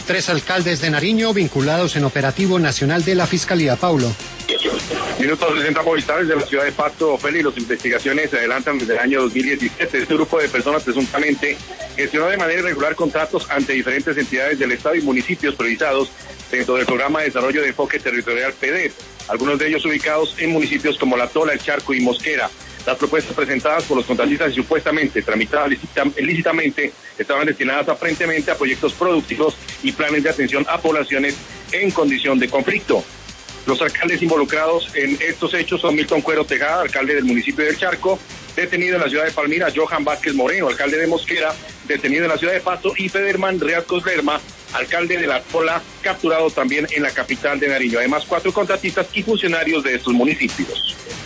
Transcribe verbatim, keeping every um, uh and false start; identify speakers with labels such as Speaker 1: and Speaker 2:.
Speaker 1: Tres alcaldes de Nariño vinculados en operativo nacional de la Fiscalía. Paulo.
Speaker 2: Minutos sesenta movilizados de la ciudad de Pasto, Feli. Las investigaciones se adelantan desde el año dos mil diecisiete. Este grupo de personas presuntamente gestionó de manera irregular contratos ante diferentes entidades del Estado y municipios priorizados dentro del programa de desarrollo de enfoque territorial P D E T, algunos de ellos ubicados en municipios como La Tola, El Charco y Mosquera. Las propuestas presentadas por los contratistas y supuestamente tramitadas lícitamente estaban destinadas aparentemente a proyectos productivos y planes de atención a poblaciones en condición de conflicto. Los alcaldes involucrados en estos hechos son Milton Cuero Tejada, alcalde del municipio del Charco, detenido en la ciudad de Palmira; Johan Vázquez Moreno, alcalde de Mosquera, detenido en la ciudad de Pasto; y Federman Riascos Lerma, alcalde de La Tola, capturado también en la capital de Nariño. Además, cuatro contratistas y funcionarios de estos municipios.